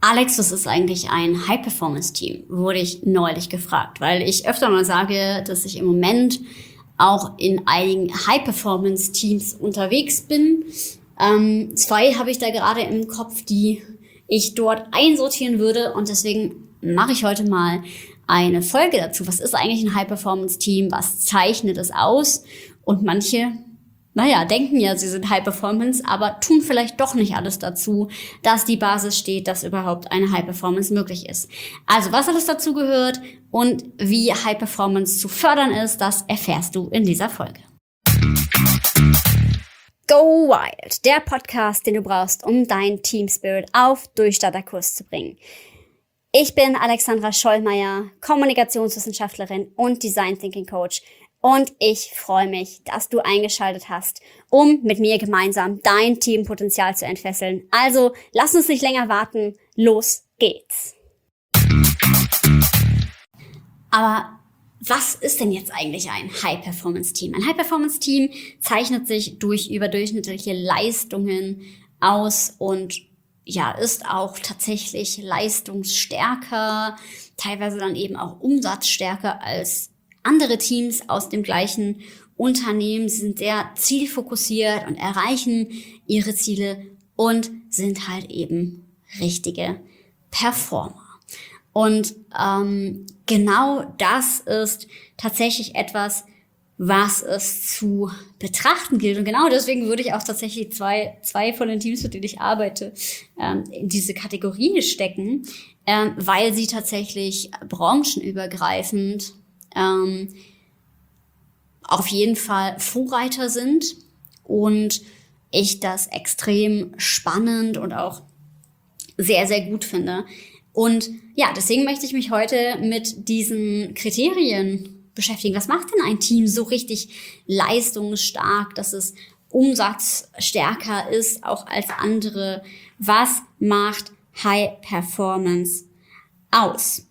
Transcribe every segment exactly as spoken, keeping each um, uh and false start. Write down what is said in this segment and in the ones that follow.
Alex, was ist eigentlich ein High-Performance-Team? Wurde ich neulich gefragt, weil ich öfter mal sage, dass ich im Moment auch in einigen High-Performance-Teams unterwegs bin. Ähm, zwei habe ich da gerade im Kopf, die ich dort einsortieren würde, und deswegen mache ich heute mal eine Folge dazu. Was ist eigentlich ein High-Performance-Team? Was zeichnet es aus? Und manche Naja, denken ja, sie sind High Performance, aber tun vielleicht doch nicht alles dazu, dass die Basis steht, dass überhaupt eine High Performance möglich ist. Also, was alles dazu gehört und wie High Performance zu fördern ist, das erfährst du in dieser Folge. Go Wild, der Podcast, den du brauchst, um deinen Team Spirit auf Durchstarterkurs zu bringen. Ich bin Alexandra Schollmeier, Kommunikationswissenschaftlerin und Design Thinking Coach. Und ich freue mich, dass du eingeschaltet hast, um mit mir gemeinsam dein Teampotenzial zu entfesseln. Also, lass uns nicht länger warten. Los geht's. Aber was ist denn jetzt eigentlich ein High-Performance-Team? Ein High-Performance-Team zeichnet sich durch überdurchschnittliche Leistungen aus und ja, ist auch tatsächlich leistungsstärker, teilweise dann eben auch umsatzstärker als andere Teams aus dem gleichen Unternehmen. Sie sind sehr zielfokussiert und erreichen ihre Ziele und sind halt eben richtige Performer. Und ähm, genau das ist tatsächlich etwas, was es zu betrachten gilt. Und genau deswegen würde ich auch tatsächlich zwei, zwei von den Teams, mit denen ich arbeite, ähm, in diese Kategorie stecken, ähm, weil sie tatsächlich branchenübergreifend Ähm, auf jeden Fall Vorreiter sind und ich das extrem spannend und auch sehr, sehr gut finde. Und ja, deswegen möchte ich mich heute mit diesen Kriterien beschäftigen. Was macht denn ein Team so richtig leistungsstark, dass es umsatzstärker ist, auch als andere? Was macht High Performance aus?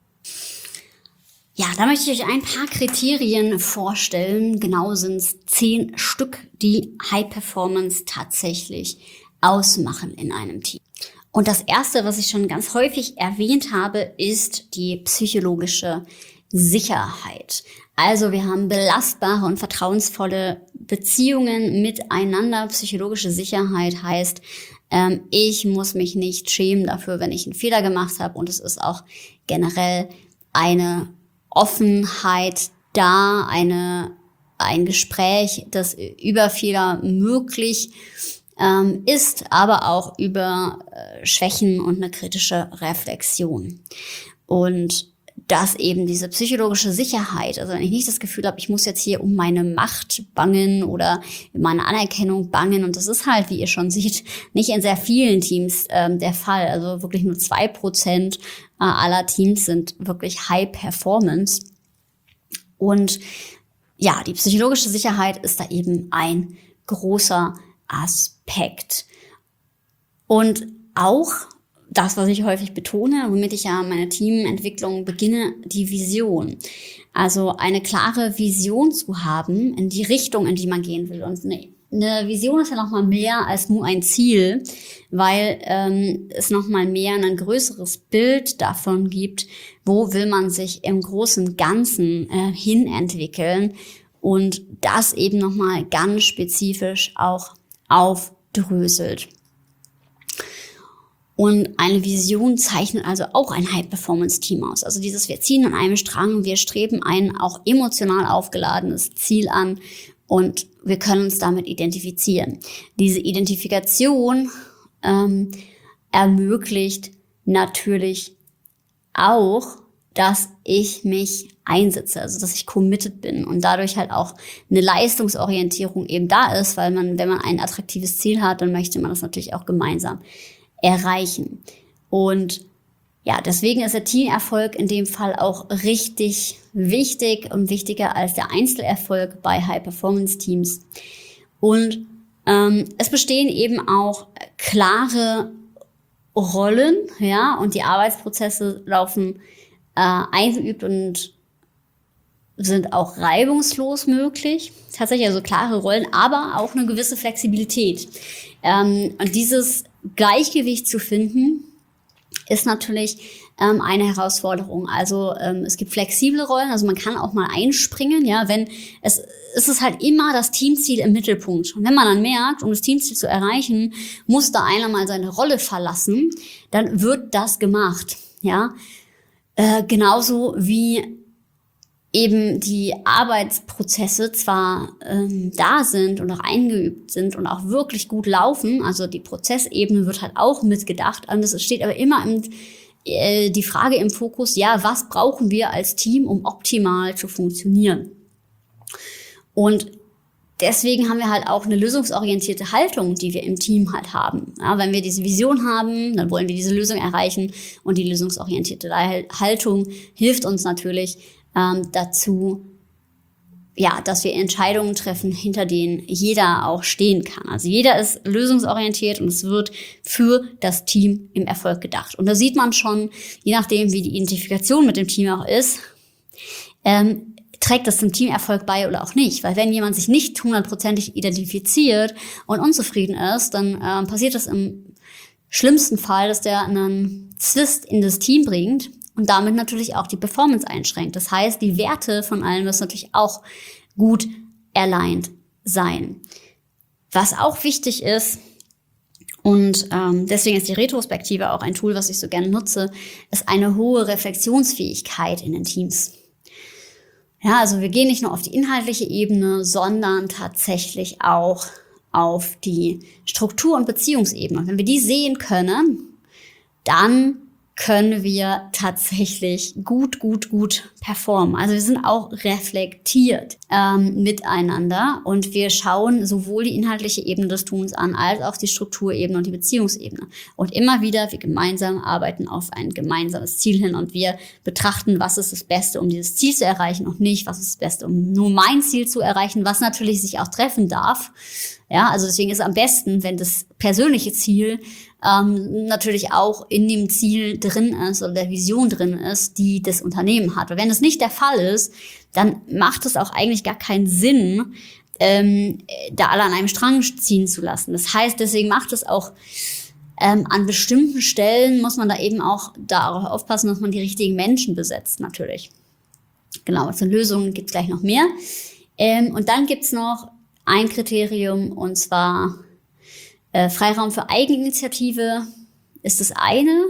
Ja, da möchte ich euch ein paar Kriterien vorstellen. Genau sind es zehn Stück, die High Performance tatsächlich ausmachen in einem Team. Und das erste, was ich schon ganz häufig erwähnt habe, ist die psychologische Sicherheit. Also wir haben belastbare und vertrauensvolle Beziehungen miteinander. Psychologische Sicherheit heißt, ähm, ich muss mich nicht schämen dafür, wenn ich einen Fehler gemacht habe. Und es ist auch generell eine Offenheit da, eine, ein Gespräch, das über Fehler möglich ähm, ist, aber auch über äh, Schwächen und eine kritische Reflexion. Und dass eben diese psychologische Sicherheit, also wenn ich nicht das Gefühl habe, ich muss jetzt hier um meine Macht bangen oder meine Anerkennung bangen, und das ist halt, wie ihr schon seht, nicht in sehr vielen Teams ähm, der Fall. Also wirklich nur zwei Prozent äh, aller Teams sind wirklich High Performance. Und ja, die psychologische Sicherheit ist da eben ein großer Aspekt. Und auch das, was ich häufig betone, womit ich ja meine Teamentwicklung beginne, die Vision. Also eine klare Vision zu haben in die Richtung, in die man gehen will. Und eine, eine Vision ist ja nochmal mehr als nur ein Ziel, weil ähm, es nochmal mehr ein größeres Bild davon gibt, wo will man sich im großen Ganzen äh, hin entwickeln und das eben nochmal ganz spezifisch auch aufdröselt. Und eine Vision zeichnet also auch ein High-Performance-Team aus. Also dieses, wir ziehen an einem Strang, wir streben ein auch emotional aufgeladenes Ziel an und wir können uns damit identifizieren. Diese Identifikation ähm, ermöglicht natürlich auch, dass ich mich einsetze, also dass ich committed bin und dadurch halt auch eine Leistungsorientierung eben da ist, weil man, wenn man ein attraktives Ziel hat, dann möchte man das natürlich auch gemeinsam erreichen. Und ja, deswegen ist der Teamerfolg in dem Fall auch richtig wichtig und wichtiger als der Einzelerfolg bei High-Performance-Teams. Und ähm, es bestehen eben auch klare Rollen, ja, und die Arbeitsprozesse laufen äh, eingeübt und sind auch reibungslos möglich. Tatsächlich also klare Rollen, aber auch eine gewisse Flexibilität. Ähm, und dieses Gleichgewicht zu finden ist natürlich ähm, eine Herausforderung. Also ähm, es gibt flexible Rollen, also man kann auch mal einspringen, ja, wenn es, es ist halt immer das Teamziel im Mittelpunkt. Und wenn man dann merkt, um das Teamziel zu erreichen, muss da einer mal seine Rolle verlassen, dann wird das gemacht, ja. Äh, genauso wie eben die Arbeitsprozesse zwar ähm, da sind und auch eingeübt sind und auch wirklich gut laufen, also die Prozessebene wird halt auch mitgedacht, und es steht aber immer im, äh, die Frage im Fokus, ja, was brauchen wir als Team, um optimal zu funktionieren? Und deswegen haben wir halt auch eine lösungsorientierte Haltung, die wir im Team halt haben. Ja, wenn wir diese Vision haben, dann wollen wir diese Lösung erreichen, und die lösungsorientierte Haltung hilft uns natürlich ähm, dazu, ja, dass wir Entscheidungen treffen, hinter denen jeder auch stehen kann. Also jeder ist lösungsorientiert und es wird für das Team im Erfolg gedacht. Und da sieht man schon, je nachdem, wie die Identifikation mit dem Team auch ist, ähm, trägt das zum Teamerfolg bei oder auch nicht. Weil wenn jemand sich nicht hundertprozentig identifiziert und unzufrieden ist, dann äh, passiert das im schlimmsten Fall, dass der einen Zwist in das Team bringt und damit natürlich auch die Performance einschränkt. Das heißt, die Werte von allen müssen natürlich auch gut aligned sein. Was auch wichtig ist, und ähm, deswegen ist die Retrospektive auch ein Tool, was ich so gerne nutze, ist eine hohe Reflexionsfähigkeit in den Teams. Ja, also wir gehen nicht nur auf die inhaltliche Ebene, sondern tatsächlich auch auf die Struktur- und Beziehungsebene. Und wenn wir die sehen können, dann können wir tatsächlich gut, gut, gut performen. Also wir sind auch reflektiert ähm, miteinander und wir schauen sowohl die inhaltliche Ebene des Tuns an, als auch die Strukturebene und die Beziehungsebene. Und immer wieder, wir gemeinsam arbeiten auf ein gemeinsames Ziel hin und wir betrachten, was ist das Beste, um dieses Ziel zu erreichen und nicht, was ist das Beste, um nur mein Ziel zu erreichen, was natürlich sich auch treffen darf. Ja, also deswegen ist es am besten, wenn das persönliche Ziel ähm, natürlich auch in dem Ziel drin ist oder der Vision drin ist, die das Unternehmen hat. Weil wenn das nicht der Fall ist, dann macht es auch eigentlich gar keinen Sinn, ähm, da alle an einem Strang ziehen zu lassen. Das heißt, deswegen macht es auch ähm, an bestimmten Stellen, muss man da eben auch darauf aufpassen, dass man die richtigen Menschen besetzt, natürlich. Genau, zu Lösungen gibt's gleich noch mehr. Ähm, und dann gibt's noch ein Kriterium, und zwar äh, Freiraum für Eigeninitiative ist das eine.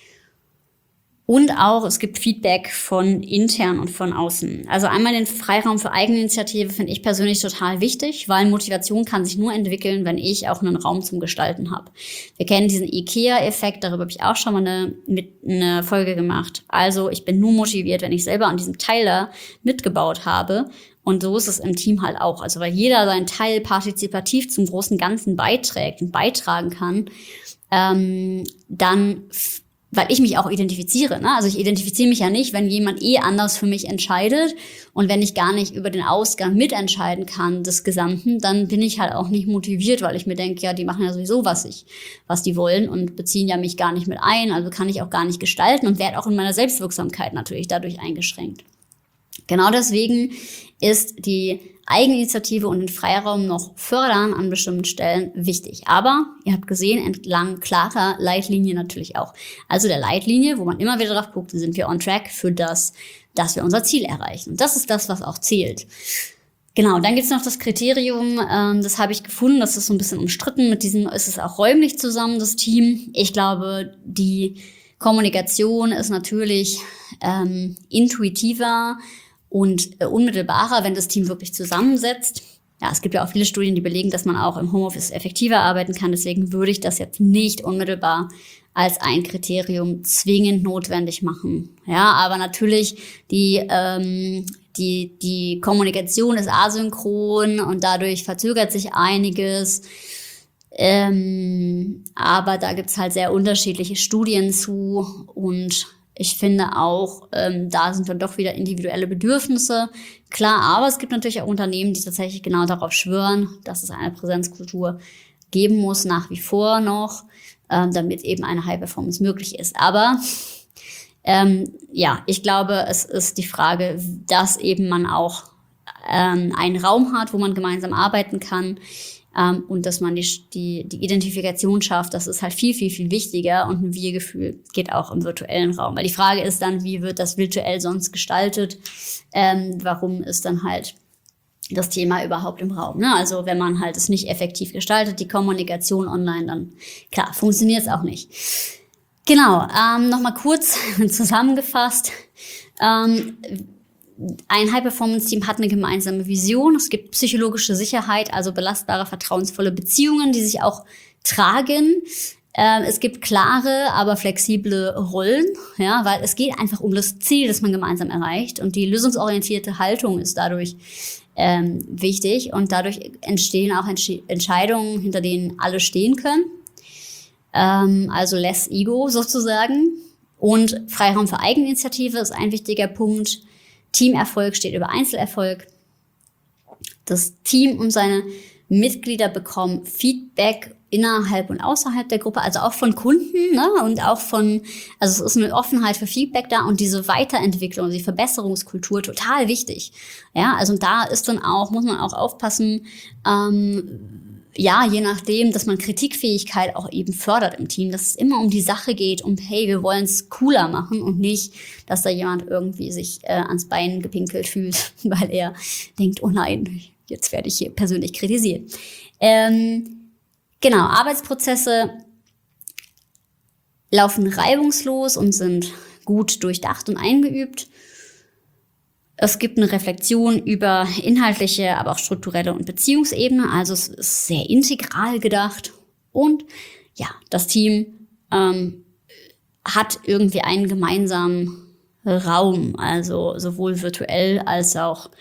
Und auch, es gibt Feedback von intern und von außen. Also einmal den Freiraum für Eigeninitiative finde ich persönlich total wichtig, weil Motivation kann sich nur entwickeln, wenn ich auch einen Raum zum Gestalten habe. Wir kennen diesen IKEA-Effekt, darüber habe ich auch schon mal eine, mit, eine Folge gemacht. Also ich bin nur motiviert, wenn ich selber an diesem Teil da mitgebaut habe. Und so ist es im Team halt auch. Also weil jeder seinen Teil partizipativ zum großen Ganzen beiträgt und beitragen kann, ähm, dann, weil ich mich auch identifiziere. Ne? Also ich identifiziere mich ja nicht, wenn jemand eh anders für mich entscheidet und wenn ich gar nicht über den Ausgang mitentscheiden kann des Gesamten, dann bin ich halt auch nicht motiviert, weil ich mir denke, ja, die machen ja sowieso, was ich, was die wollen und beziehen ja mich gar nicht mit ein. Also kann ich auch gar nicht gestalten und werde auch in meiner Selbstwirksamkeit natürlich dadurch eingeschränkt. Genau deswegen ist die Eigeninitiative und den Freiraum noch fördern an bestimmten Stellen wichtig. Aber ihr habt gesehen, entlang klarer Leitlinie natürlich auch. Also der Leitlinie, wo man immer wieder drauf guckt, sind wir on track für das, dass wir unser Ziel erreichen. Und das ist das, was auch zählt. Genau, dann gibt's noch das Kriterium, ähm, das habe ich gefunden, das ist so ein bisschen umstritten. Mit diesem ist es auch räumlich zusammen, das Team. Ich glaube, die Kommunikation ist natürlich ähm, intuitiver und äh, unmittelbarer, wenn das Team wirklich zusammensetzt. Ja, es gibt ja auch viele Studien, die belegen, dass man auch im Homeoffice effektiver arbeiten kann. Deswegen würde ich das jetzt nicht unmittelbar als ein Kriterium zwingend notwendig machen. Ja, aber natürlich die ähm, die die Kommunikation ist asynchron und dadurch verzögert sich einiges. Ähm, aber da gibt's halt sehr unterschiedliche Studien zu und ich finde auch, ähm, da sind dann doch wieder individuelle Bedürfnisse. Klar, aber es gibt natürlich auch Unternehmen, die tatsächlich genau darauf schwören, dass es eine Präsenzkultur geben muss, nach wie vor noch, ähm, damit eben eine High Performance möglich ist. Aber ähm, ja, ich glaube, es ist die Frage, dass eben man auch ähm, einen Raum hat, wo man gemeinsam arbeiten kann. ähm, und dass man die, die, die Identifikation schafft, das ist halt viel, viel, viel wichtiger und ein Wir-Gefühl geht auch im virtuellen Raum. Weil die Frage ist dann, wie wird das virtuell sonst gestaltet? Ähm, warum ist dann halt das Thema überhaupt im Raum? Ne? Also wenn man halt es nicht effektiv gestaltet, die Kommunikation online, dann klar, funktioniert es auch nicht. Genau, ähm, nochmal kurz zusammengefasst. Ähm, Ein High-Performance-Team hat eine gemeinsame Vision. Es gibt psychologische Sicherheit, also belastbare, vertrauensvolle Beziehungen, die sich auch tragen. Äh, es gibt klare, aber flexible Rollen, ja, weil es geht einfach um das Ziel, das man gemeinsam erreicht. Und die lösungsorientierte Haltung ist dadurch ähm, wichtig. Und dadurch entstehen auch Entsch- Entscheidungen, hinter denen alle stehen können. Ähm, also less ego sozusagen. Und Freiraum für Eigeninitiative ist ein wichtiger Punkt. Teamerfolg steht über Einzelerfolg. Das Team und seine Mitglieder bekommen Feedback innerhalb und außerhalb der Gruppe, also auch von Kunden, ne? Und auch von, also es ist eine Offenheit für Feedback da und diese Weiterentwicklung, die Verbesserungskultur total wichtig. Ja, also da ist dann auch, muss man auch aufpassen, ähm, ja, je nachdem, dass man Kritikfähigkeit auch eben fördert im Team, dass es immer um die Sache geht, um, hey, wir wollen es cooler machen und nicht, dass da jemand irgendwie sich äh, ans Bein gepinkelt fühlt, weil er denkt, oh nein, jetzt werde ich hier persönlich kritisiert. Ähm, genau, Arbeitsprozesse laufen reibungslos und sind gut durchdacht und eingeübt. Es gibt eine Reflexion über inhaltliche, aber auch strukturelle und Beziehungsebene. Also es ist sehr integral gedacht. Und ja, das Team ähm, hat irgendwie einen gemeinsamen Raum. Also sowohl virtuell als auch,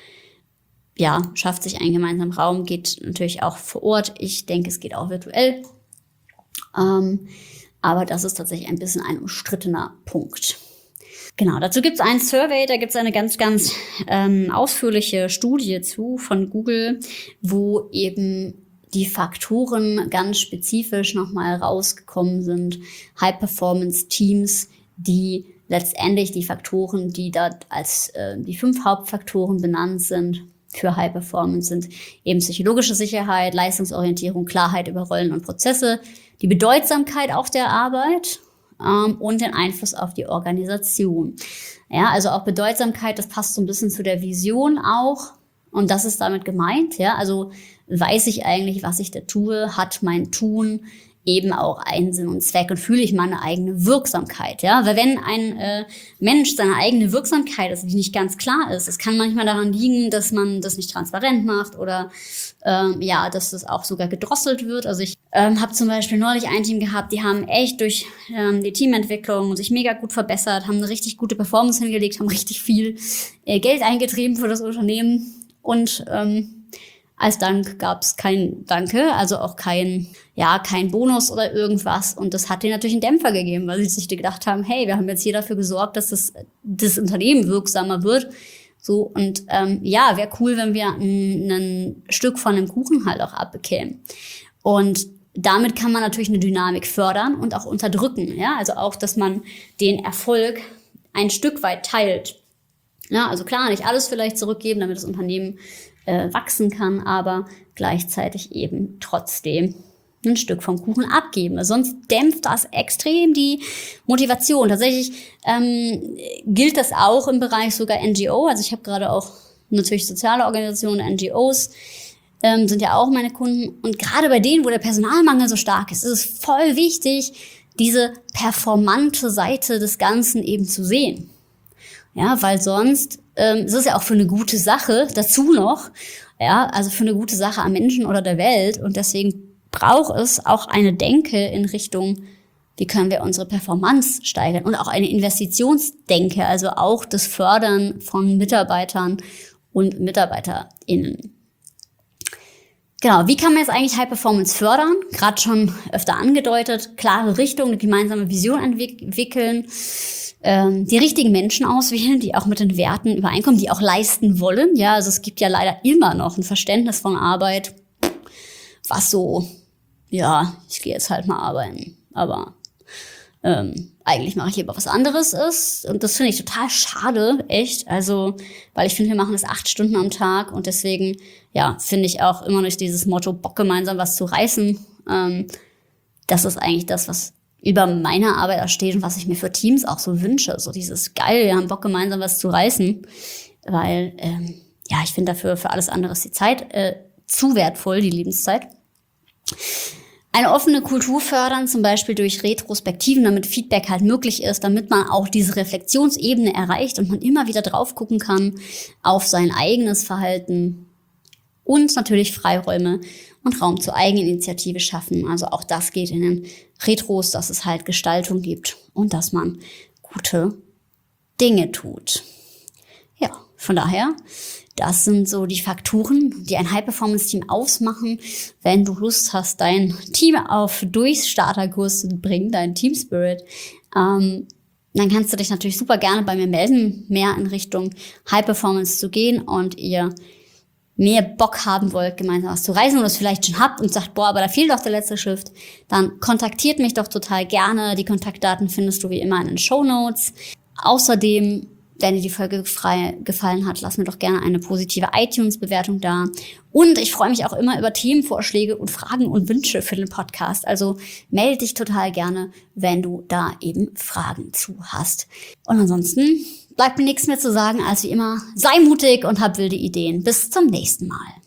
ja, schafft sich einen gemeinsamen Raum. Geht natürlich auch vor Ort. Ich denke, es geht auch virtuell. Ähm, aber das ist tatsächlich ein bisschen ein umstrittener Punkt. Genau, dazu gibt es einen Survey, da gibt es eine ganz, ganz ähm, ausführliche Studie zu von Google, wo eben die Faktoren ganz spezifisch nochmal rausgekommen sind. High-Performance-Teams, die letztendlich die Faktoren, die da als äh, die fünf Hauptfaktoren benannt sind für High-Performance, sind eben psychologische Sicherheit, Leistungsorientierung, Klarheit über Rollen und Prozesse, die Bedeutsamkeit auch der Arbeit, und den Einfluss auf die Organisation. Ja, also auch Bedeutsamkeit, das passt so ein bisschen zu der Vision auch. Und das ist damit gemeint, ja. Also weiß ich eigentlich, was ich da tue, hat mein Tun eben auch einen Sinn und Zweck und fühle ich meine eigene Wirksamkeit, ja. Weil wenn ein äh, Mensch seine eigene Wirksamkeit, also die nicht ganz klar ist, es kann manchmal daran liegen, dass man das nicht transparent macht oder ähm, ja, dass das auch sogar gedrosselt wird. Also ich ähm, habe zum Beispiel neulich ein Team gehabt, die haben echt durch ähm, die Teamentwicklung sich mega gut verbessert, haben eine richtig gute Performance hingelegt, haben richtig viel äh, Geld eingetrieben für das Unternehmen und ähm, als Dank gab es kein Danke, also auch kein, ja, kein Bonus oder irgendwas. Und das hat denen natürlich einen Dämpfer gegeben, weil sie sich gedacht haben, hey, wir haben jetzt hier dafür gesorgt, dass das, das Unternehmen wirksamer wird. So, und ähm, ja, wäre cool, wenn wir ein, ein Stück von dem Kuchen halt auch abbekämen. Und damit kann man natürlich eine Dynamik fördern und auch unterdrücken. Ja, also auch, dass man den Erfolg ein Stück weit teilt. Ja, also klar, nicht alles vielleicht zurückgeben, damit das Unternehmen äh, wachsen kann, aber gleichzeitig eben trotzdem ein Stück vom Kuchen abgeben. Sonst dämpft das extrem die Motivation. Tatsächlich ähm, gilt das auch im Bereich sogar N G O. Also ich habe gerade auch natürlich soziale Organisationen, N G Os, ähm, sind ja auch meine Kunden. Und gerade bei denen, wo der Personalmangel so stark ist, ist es voll wichtig, diese performante Seite des Ganzen eben zu sehen. Ja, weil sonst, ähm, es ist ja auch für eine gute Sache dazu noch, ja, also für eine gute Sache am Menschen oder der Welt. Und deswegen braucht es auch eine Denke in Richtung, wie können wir unsere Performance steigern und auch eine Investitionsdenke, also auch das Fördern von Mitarbeitern und MitarbeiterInnen. Genau, wie kann man jetzt eigentlich High Performance fördern? Gerade schon öfter angedeutet, klare Richtung, eine gemeinsame Vision entwickeln, ähm, die richtigen Menschen auswählen, die auch mit den Werten übereinkommen, die auch leisten wollen. Ja, also es gibt ja leider immer noch ein Verständnis von Arbeit, was so, ja, ich gehe jetzt halt mal arbeiten, aber ähm, eigentlich mache ich lieber was anderes ist. Und das finde ich total schade, echt. Also, weil ich finde, wir machen das acht Stunden am Tag und deswegen, ja, finde ich auch immer noch dieses Motto, Bock gemeinsam was zu reißen. Ähm, das ist eigentlich das, was über meiner Arbeit steht und was ich mir für Teams auch so wünsche. So dieses geil, wir haben Bock gemeinsam was zu reißen. Weil, ähm, ja, ich finde dafür, für alles andere ist die Zeit äh, zu wertvoll, die Lebenszeit. Eine offene Kultur fördern, zum Beispiel durch Retrospektiven, damit Feedback halt möglich ist, damit man auch diese Reflexionsebene erreicht und man immer wieder drauf gucken kann auf sein eigenes Verhalten. Und natürlich Freiräume und Raum zur Eigeninitiative schaffen. Also auch das geht in den Retros, dass es halt Gestaltung gibt und dass man gute Dinge tut. Ja, von daher, das sind so die Faktoren, die ein High-Performance-Team ausmachen. Wenn du Lust hast, dein Team auf Durchstarterkurs zu bringen, dein Team-Spirit, ähm, dann kannst du dich natürlich super gerne bei mir melden, mehr in Richtung High-Performance zu gehen und ihr mehr Bock haben wollt, gemeinsam was zu reisen und es vielleicht schon habt und sagt, boah, aber da fehlt doch der letzte Shift, dann kontaktiert mich doch total gerne. Die Kontaktdaten findest du wie immer in den Shownotes. Außerdem, wenn dir die Folge frei gefallen hat, lass mir doch gerne eine positive iTunes-Bewertung da. Und ich freue mich auch immer über Themenvorschläge und Fragen und Wünsche für den Podcast. Also melde dich total gerne, wenn du da eben Fragen zu hast. Und ansonsten bleibt mir nichts mehr zu sagen als wie immer, sei mutig und hab wilde Ideen. Bis zum nächsten Mal.